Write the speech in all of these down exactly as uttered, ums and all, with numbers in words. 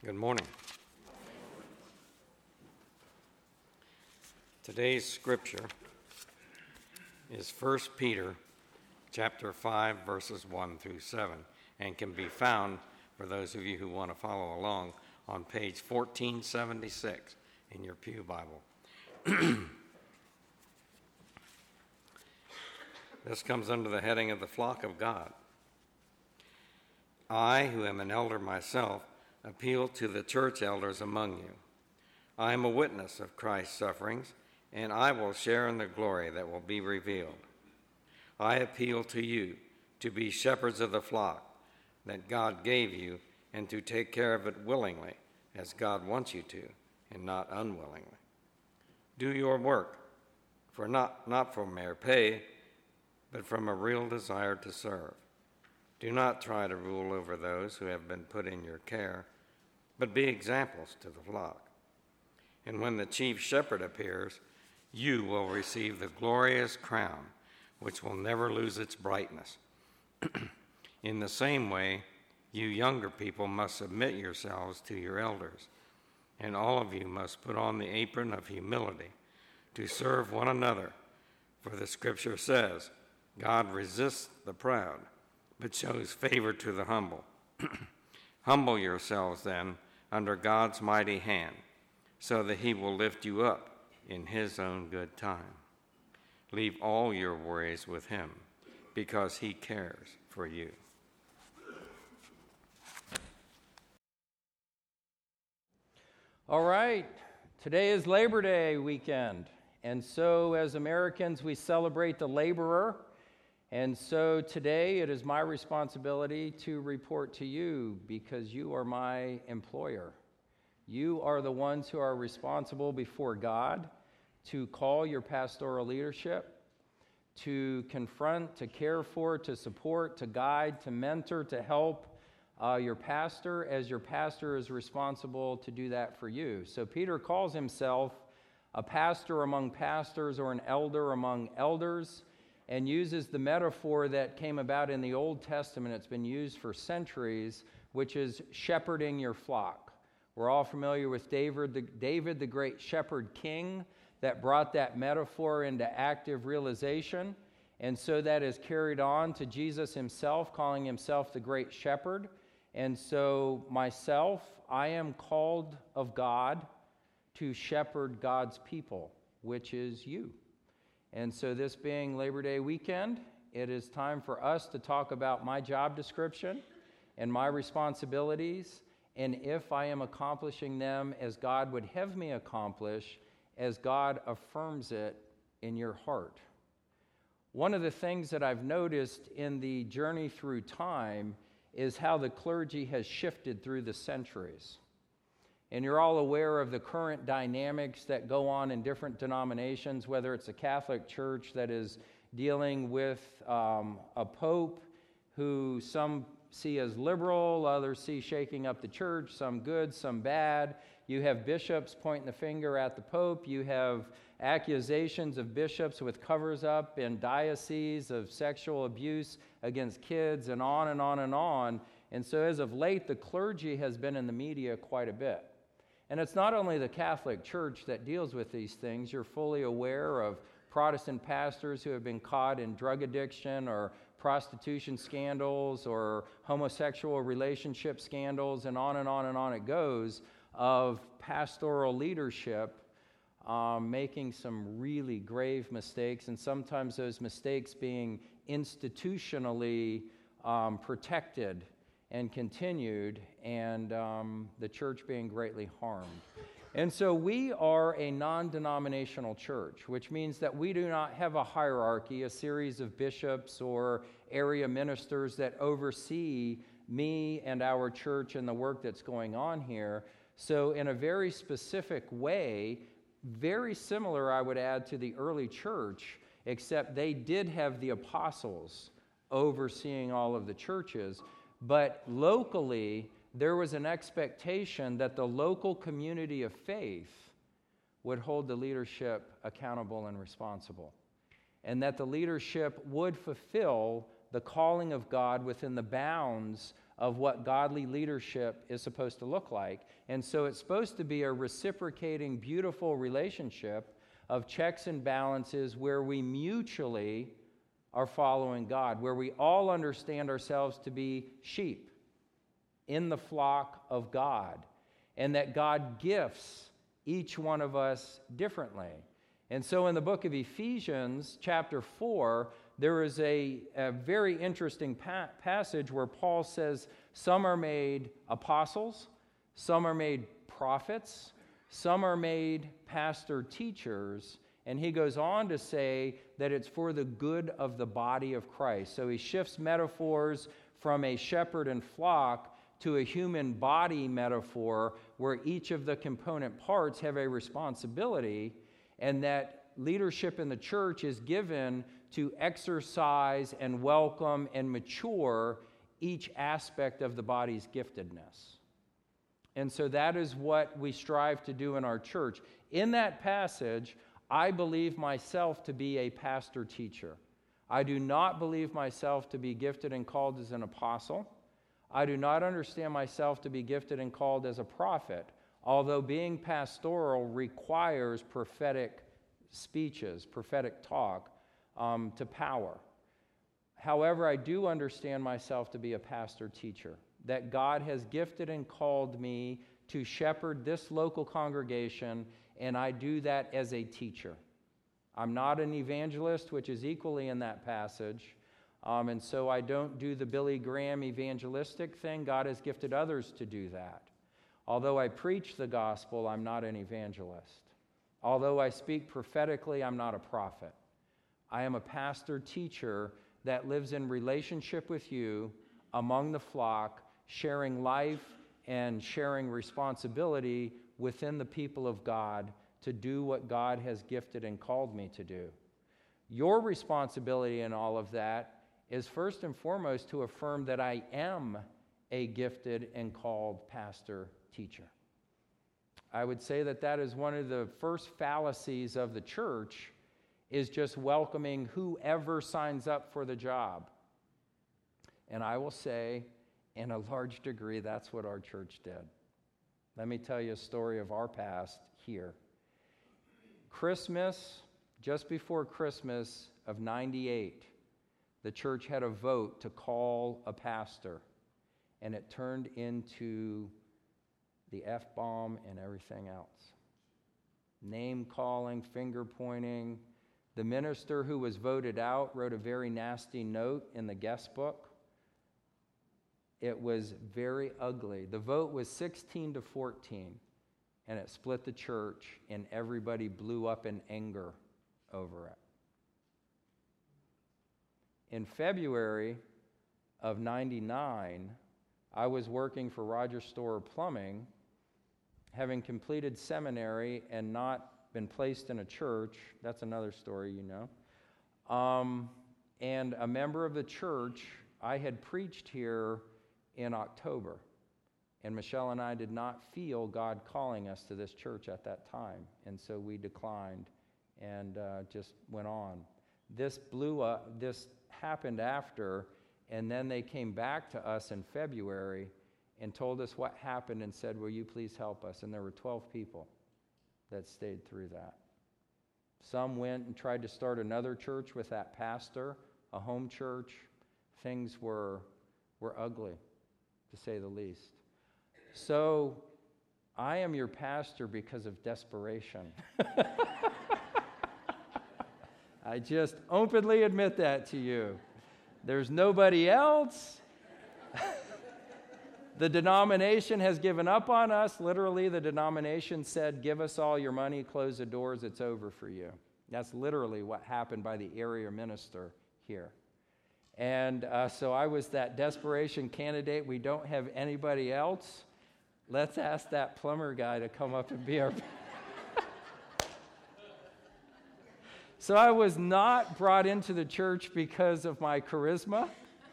Good morning. Today's scripture is First Peter chapter five, verses one through seven, and can be found, for those of you who want to follow along, on page fourteen seventy-six in your Pew Bible. This comes under the heading of the flock of God. I, who am an elder myself, appeal to the church elders among you. I am a witness of Christ's sufferings, and I will share in the glory that will be revealed. I appeal to you to be shepherds of the flock that God gave you, and to take care of it willingly, as God wants you to, and not unwillingly. Do your work, for not, not for mere pay, but from a real desire to serve. Do not try to rule over those who have been put in your care, but be examples to the flock. And when the chief shepherd appears, you will receive the glorious crown, which will never lose its brightness. In the same way, you younger people must submit yourselves to your elders, and all of you must put on the apron of humility to serve one another. For the scripture says, God resists the proud, but shows favor to the humble. Humble yourselves, then, under God's mighty hand, so that he will lift you up in his own good time. Leave all your worries with him, because he cares for you. All right, today is Labor Day weekend, and so as Americans, we celebrate the laborer. And so today it is my responsibility to report to you, because you are my employer. You are the ones who are responsible before God to call your pastoral leadership, to confront, to care for, to support, to guide, to mentor, to help uh, your pastor, as your pastor is responsible to do that for you. So Peter calls himself a pastor among pastors, or an elder among elders, and uses the metaphor that came about in the Old Testament. It's been used for centuries, which is shepherding your flock. We're all familiar with David the, David, the great shepherd king, that brought that metaphor into active realization. And so that is carried on to Jesus himself, calling himself the great shepherd. And so myself, I am called of God to shepherd God's people, which is you. And so this being Labor Day weekend, it is time for us to talk about my job description and my responsibilities, and if I am accomplishing them as God would have me accomplish, as God affirms it in your heart. One of the things that I've noticed in the journey through time is how the clergy has shifted through the centuries. And you're all aware of the current dynamics that go on in different denominations, whether it's a Catholic Church that is dealing with um, a pope who some see as liberal, others see shaking up the church, some good, some bad. You have bishops pointing the finger at the pope. You have accusations of bishops with covers up in dioceses of sexual abuse against kids, and on and on and on. And so as of late, the clergy has been in the media quite a bit. And it's not only the Catholic Church that deals with these things. You're fully aware of Protestant pastors who have been caught in drug addiction or prostitution scandals or homosexual relationship scandals, and on and on and on it goes, of pastoral leadership um, making some really grave mistakes, and sometimes those mistakes being institutionally um, protected and continued, and um, the church being greatly harmed. And so we are a non-denominational church, which means that we do not have a hierarchy, a series of bishops or area ministers that oversee me and our church and the work that's going on here. So in a very specific way, very similar, I would add, to the early church, except they did have the apostles overseeing all of the churches. But locally, there was an expectation that the local community of faith would hold the leadership accountable and responsible, and that the leadership would fulfill the calling of God within the bounds of what godly leadership is supposed to look like. And so it's supposed to be a reciprocating, beautiful relationship of checks and balances where we mutually are following God, where we all understand ourselves to be sheep in the flock of God, and that God gifts each one of us differently. And so in the book of Ephesians, chapter four, there is a, a very interesting pa- passage where Paul says some are made apostles, some are made prophets, some are made pastor teachers, and he goes on to say that it's for the good of the body of Christ. So he shifts metaphors from a shepherd and flock to a human body metaphor where each of the component parts have a responsibility, and that leadership in the church is given to exercise and welcome and mature each aspect of the body's giftedness. And so that is what we strive to do in our church. In that passage, I believe myself to be a pastor teacher. I do not believe myself to be gifted and called as an apostle. I do not understand myself to be gifted and called as a prophet, although being pastoral requires prophetic speeches, prophetic talk um, to power. However, I do understand myself to be a pastor teacher, that God has gifted and called me to shepherd this local congregation, and I do that as a teacher. I'm not an evangelist, which is equally in that passage, um, and so I don't do the Billy Graham evangelistic thing. God has gifted others to do that. Although I preach the gospel, I'm not an evangelist. Although I speak prophetically, I'm not a prophet. I am a pastor teacher that lives in relationship with you among the flock, sharing life and sharing responsibility within the people of God to do what God has gifted and called me to do. Your responsibility in all of that is first and foremost to affirm that I am a gifted and called pastor teacher. I would say that that is one of the first fallacies of the church, is just welcoming whoever signs up for the job. And I will say, in a large degree, that's what our church did. Let me tell you a story of our past here. Christmas, just before Christmas of ninety-eight, the church had a vote to call a pastor, and it turned into the F-bomb and everything else. Name calling, finger pointing. The minister who was voted out wrote a very nasty note in the guest book. It was very ugly. The vote was sixteen to fourteen, and it split the church, and everybody blew up in anger over it. In February of ninety-nine, I was working for Roger Storer Plumbing, having completed seminary and not been placed in a church. That's another story, you know. Um, and a member of the church, I had preached here in October, and Michelle and I did not feel God calling us to this church at that time, and so we declined and uh, just went on. This blew up, this happened after, and then they came back to us in February and told us what happened and said, will you please help us? And there were twelve people that stayed through that. Some went and tried to start another church with that pastor, a home church. Things were, were ugly, to say the least. So I am your pastor because of desperation. I just openly admit that to you. There's nobody else. The denomination has given up on us. Literally, the denomination said, give us all your money, close the doors, it's over for you. That's literally what happened by the area minister here. And uh, so I was that desperation candidate. We don't have anybody else. Let's ask that plumber guy to come up and be our... So I was not brought into the church because of my charisma.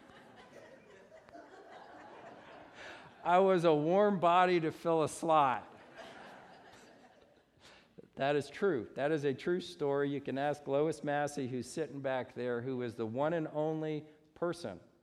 I was a warm body to fill a slot. That is true. That is a true story. You can ask Lois Massey, who's sitting back there, who is the one and only person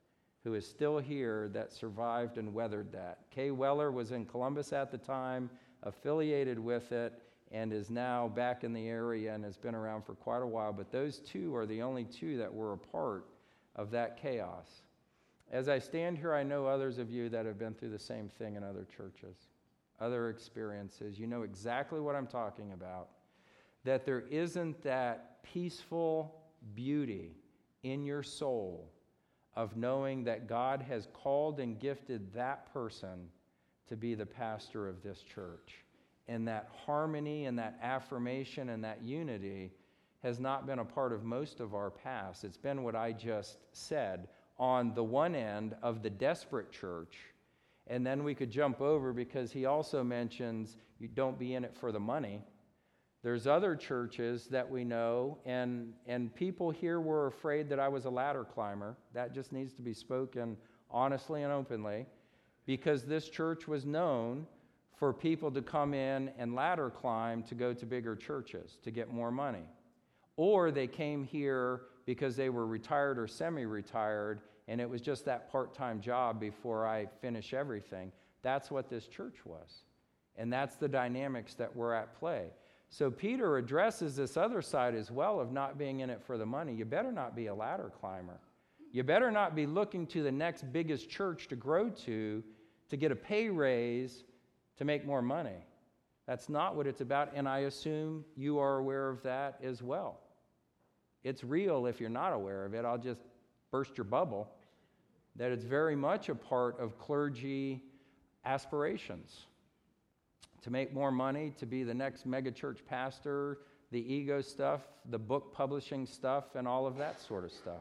who is still here that survived and weathered that. Kay Weller was in Columbus at the time, affiliated with it, and is now back in the area and has been around for quite a while. But those two are the only two that were a part of that chaos. As I stand here, I know others of you that have been through the same thing in other churches, other experiences. You know exactly what I'm talking about. That there isn't that peaceful beauty in your soul of knowing that God has called and gifted that person to be the pastor of this church. And that harmony and that affirmation and that unity has not been a part of most of our past. It's been what I just said on the one end of the desperate church. And then we could jump over because he also mentions you don't be in it for the money. There's other churches that we know, and, and people here were afraid that I was a ladder climber. That just needs to be spoken honestly and openly, because this church was known for people to come in and ladder climb to go to bigger churches to get more money. Or they came here because they were retired or semi-retired, and it was just that part-time job before I finish everything. That's what this church was. And that's the dynamics that were at play. So Peter addresses this other side as well of not being in it for the money. You better not be a ladder climber. You better not be looking to the next biggest church to grow to, to get a pay raise, to make more money. That's not what it's about, and I assume you are aware of that as well. It's real if you're not aware of it. I'll just burst your bubble, that it's very much a part of clergy aspirations. To make more money, to be the next megachurch pastor, the ego stuff, the book publishing stuff, and all of that sort of stuff.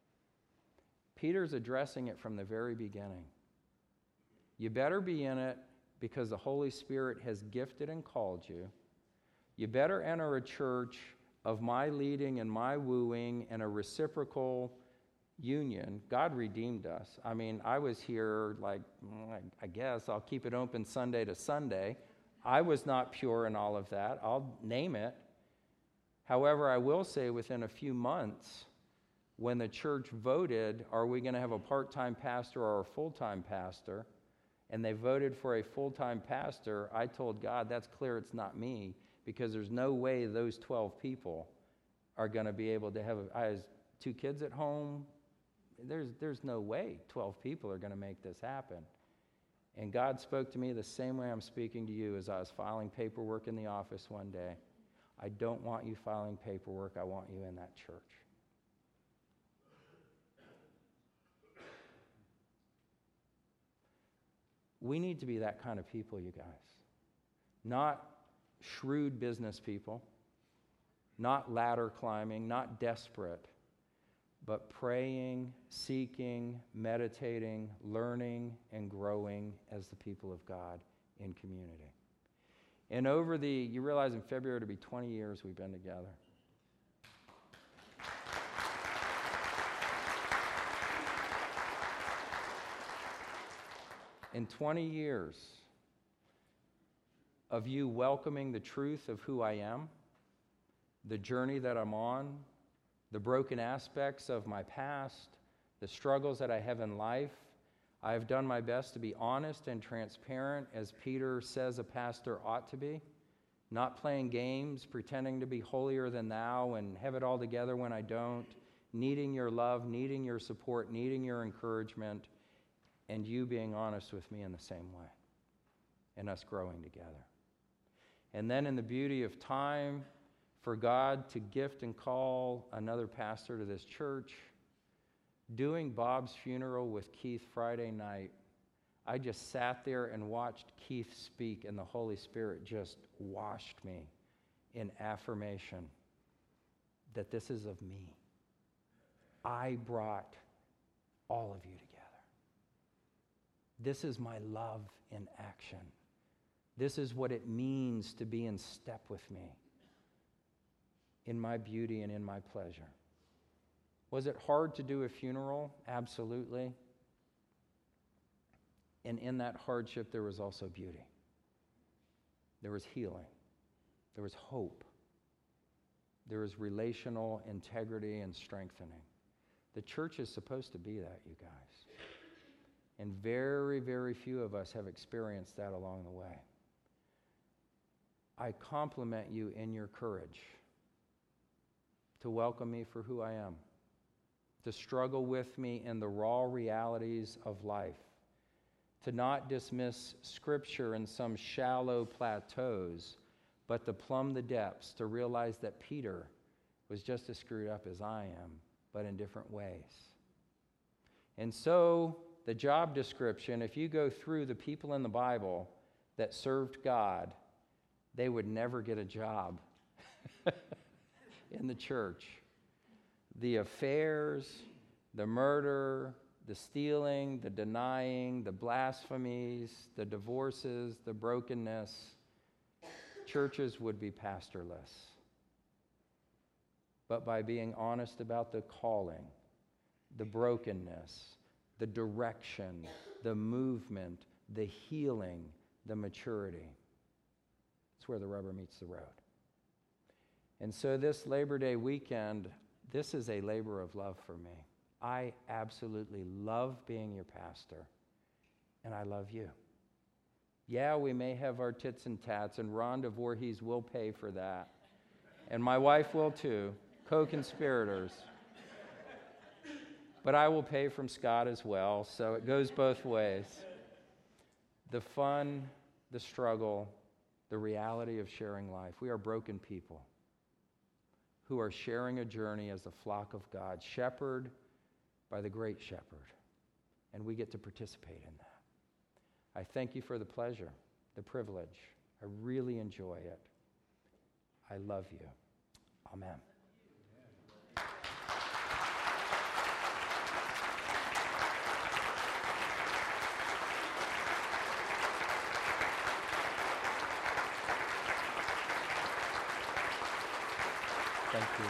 Peter's addressing it from the very beginning. You better be in it because the Holy Spirit has gifted and called you. You better enter a church of my leading and my wooing and a reciprocal union. God redeemed us. I mean, I was here like, I guess I'll keep it open Sunday to Sunday. I was not pure in all of that. I'll name it. However, I will say within a few months, when the church voted, are we going to have a part-time pastor or a full-time pastor? And they voted for a full-time pastor. I told God, that's clear it's not me, because there's no way those twelve people are going to be able to have, a, I have two kids at home. There's, there's no way twelve people are going to make this happen. And God spoke to me the same way I'm speaking to you as I was filing paperwork in the office one day. I don't want you filing paperwork. I want you in that church. We need to be that kind of people, you guys. Not shrewd business people, not ladder climbing, not desperate, but praying, seeking, meditating, learning, and growing as the people of God in community. And over the, you realize in February it'll be twenty years we've been together. In twenty years of you welcoming the truth of who I am, the journey that I'm on, the broken aspects of my past, the struggles that I have in life, I have done my best to be honest and transparent, as Peter says a pastor ought to be, not playing games, pretending to be holier than thou and have it all together when I don't, needing your love, needing your support, needing your encouragement, and you being honest with me in the same way, and us growing together. And then in the beauty of time, for God to gift and call another pastor to this church, doing Bob's funeral with Keith Friday night, I just sat there and watched Keith speak, and the Holy Spirit just washed me in affirmation that this is of me. I brought all of you together. This is my love in action. This is what it means to be in step with me, in my beauty and in my pleasure. Was it hard to do a funeral? Absolutely. And in that hardship, there was also beauty. There was healing. There was hope. There was relational integrity and strengthening. The church is supposed to be that, you guys. And very, very few of us have experienced that along the way. I compliment you in your courage to welcome me for who I am, to struggle with me in the raw realities of life, to not dismiss Scripture in some shallow plateaus, but to plumb the depths, to realize that Peter was just as screwed up as I am, but in different ways. And so, the job description, if you go through the people in the Bible that served God, they would never get a job in the church. The affairs, the murder, the stealing, the denying, the blasphemies, the divorces, the brokenness, churches would be pastorless. But by being honest about the calling, the brokenness, the direction, the movement, the healing, the maturity, it's where the rubber meets the road. And so this Labor Day weekend, this is a labor of love for me. I absolutely love being your pastor, and I love you. Yeah, we may have our tits and tats, and Rhonda Voorhees will pay for that. And my wife will too, co-conspirators. But I will pay from Scott as well, so it goes both ways. The fun, the struggle, the reality of sharing life. We are broken people who are sharing a journey as the flock of God, shepherded by the great shepherd, and we get to participate in that. I thank you for the pleasure, the privilege. I really enjoy it. I love you. Amen. Thank you.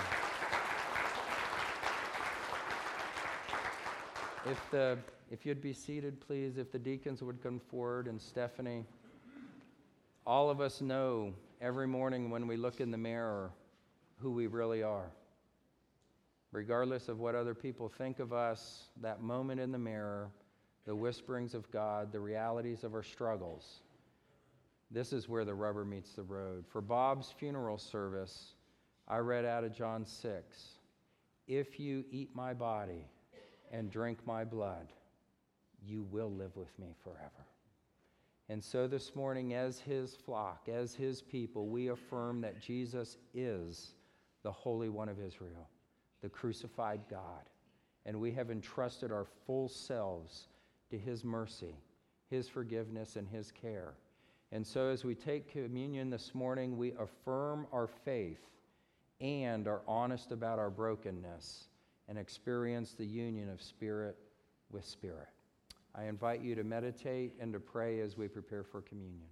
If the if you'd be seated, please, if the deacons would come forward, and Stephanie, all of us know every morning when we look in the mirror who we really are. Regardless of what other people think of us, that moment in the mirror, the whisperings of God, the realities of our struggles, this is where the rubber meets the road. For Bob's funeral service, I read out of John six, if you eat my body and drink my blood, you will live with me forever. And so this morning, as his flock, as his people, we affirm that Jesus is the Holy One of Israel, the crucified God. And we have entrusted our full selves to his mercy, his forgiveness, and his care. And so as we take communion this morning, we affirm our faith and are honest about our brokenness and experience the union of spirit with spirit. I invite you to meditate and to pray as we prepare for communion.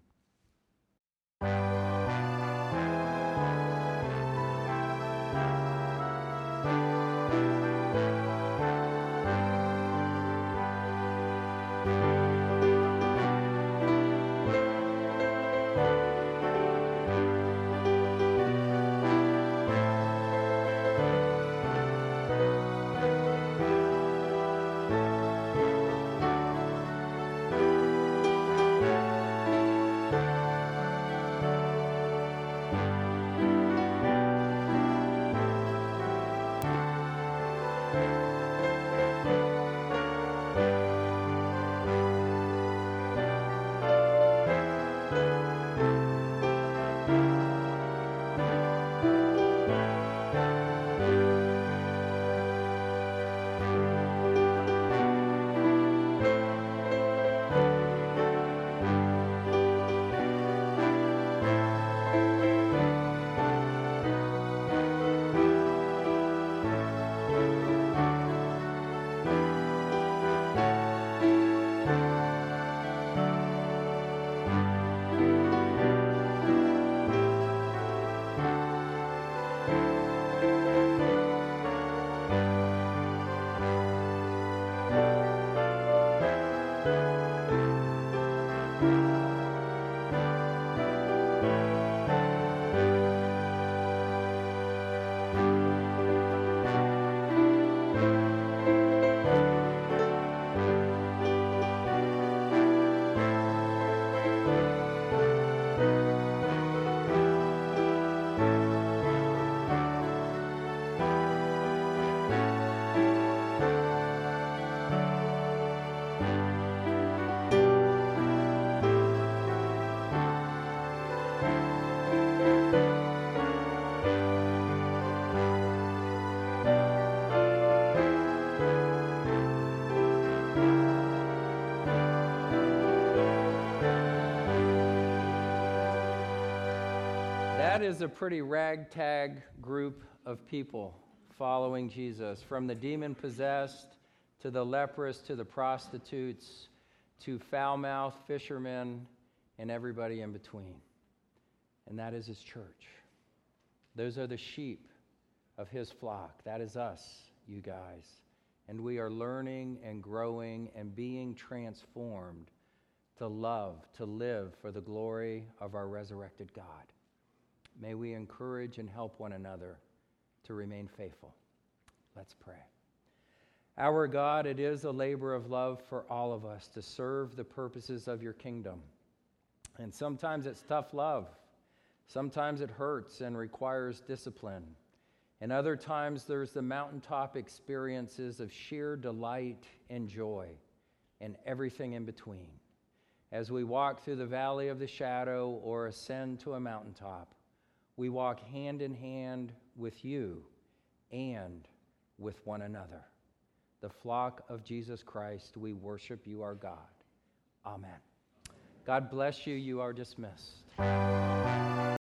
That is a pretty ragtag group of people following Jesus, from the demon-possessed to the leprous to the prostitutes to foul-mouthed fishermen and everybody in between. And that is his church. Those are the sheep of his flock. That is us, you guys. And we are learning and growing and being transformed to love, to live for the glory of our resurrected God. May we encourage and help one another to remain faithful. Let's pray. Our God, it is a labor of love for all of us to serve the purposes of your kingdom. And sometimes it's tough love. Sometimes it hurts and requires discipline. And other times there's the mountaintop experiences of sheer delight and joy and everything in between. As we walk through the valley of the shadow or ascend to a mountaintop, we walk hand in hand with you and with one another. The flock of Jesus Christ, we worship you, our God. Amen. God bless you. You are dismissed.